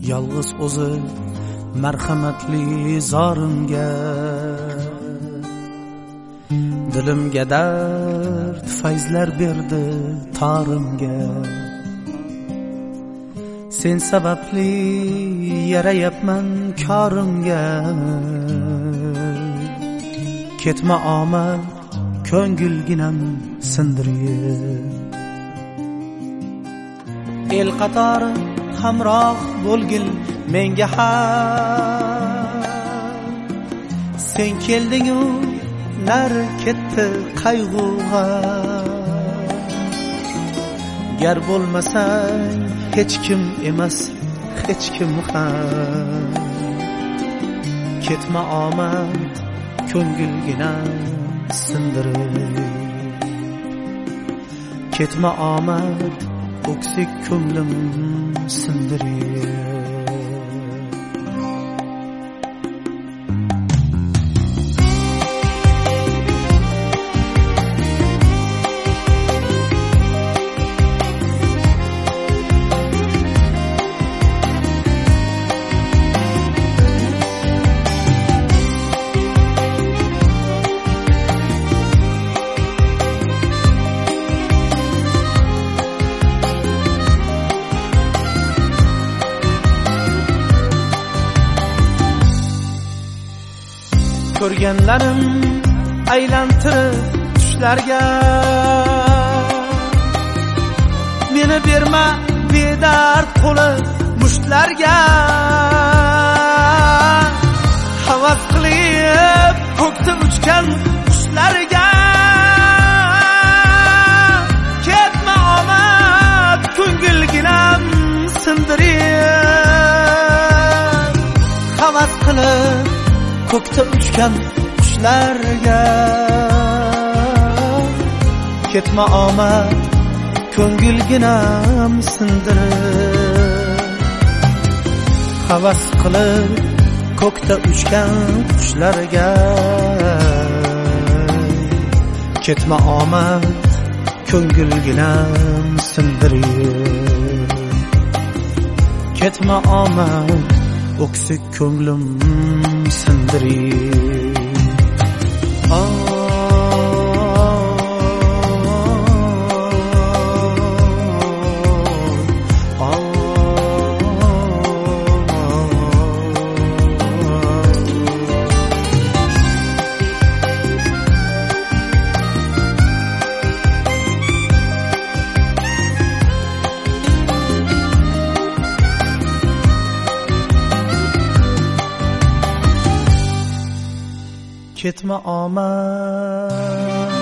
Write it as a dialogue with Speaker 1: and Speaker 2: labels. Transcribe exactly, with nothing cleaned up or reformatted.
Speaker 1: yolg'iz o'zi marhamatli zorimga, dilimga dard fayzlar berdi torimga. Sen sababli yarayapman korimga, ketma omad ko'ngilginam sindirib. El qatori hamroh bo'lgil menga ham, sen kelding-u nari ketdi qayg'uga. Gar bo'lmasang hech kim emas hech kim ham, ketma omad ko'ngilgina sindirib. Ketma omad o'ksik ko'nglim sindirib. Ko'rganlarim aylantirib tushlarga, meni berma bedard qo'li mushtlarga. Havas qilib ko'kda uchgan qushlarga, ketma omad ko'ngilginam sindirib. Havas qilib ko'kda uchgan qushlarga, ketma omad ko'ngilginam sindirib. Havas qilib ko'kda uchgan qushlarga, ketma omad ko'ngilginam sindirib. Ketma omad o'ksik ko'nglim sindirib. Oh, ketma omad